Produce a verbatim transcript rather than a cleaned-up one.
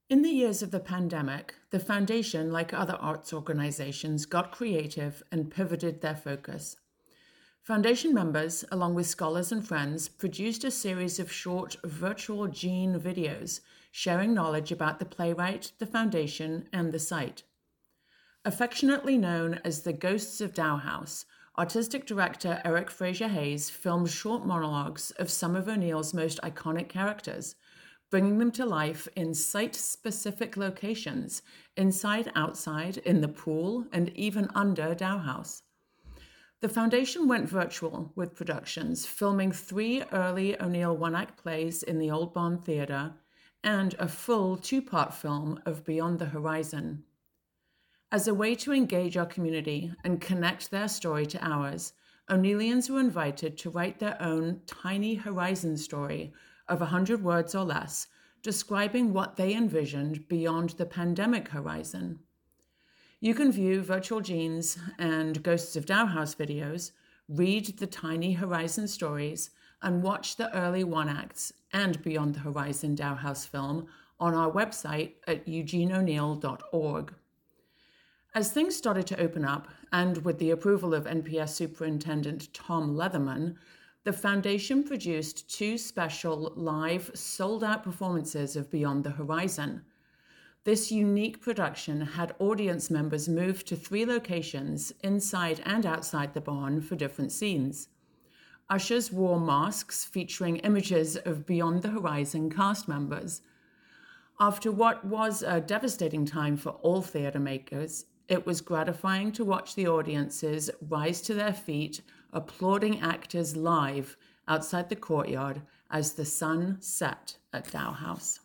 In the years of the pandemic, the Foundation, like other arts organizations, got creative and pivoted their focus. Foundation members, along with scholars and friends, produced a series of short virtual gene videos sharing knowledge about the playwright, the Foundation, and the site. Affectionately known as the Ghosts of Dow House, artistic director Eric Fraser Hayes filmed short monologues of some of O'Neill's most iconic characters, bringing them to life in site-specific locations, inside, outside, in the pool, and even under Dow House. The Foundation went virtual with productions, filming three early O'Neill one-act plays in the Old Bond Theatre and a full two-part film of Beyond the Horizon. As a way to engage our community and connect their story to ours, O'Neillians were invited to write their own tiny horizon story of one hundred words or less, describing what they envisioned beyond the pandemic horizon. You can view Virtual Genes and Ghosts of Dow House videos, read the tiny horizon stories, and watch the early one-acts and Beyond the Horizon Dow House film on our website at eugene o'neill dot org. As things started to open up, and with the approval of N P S Superintendent Tom Leatherman, the Foundation produced two special live, sold-out performances of Beyond the Horizon. This unique production had audience members move to three locations, inside and outside the barn, for different scenes. Ushers wore masks featuring images of Beyond the Horizon cast members. After what was a devastating time for all theatre makers, it was gratifying to watch the audiences rise to their feet, applauding actors live outside the courtyard as the sun set at Dow House.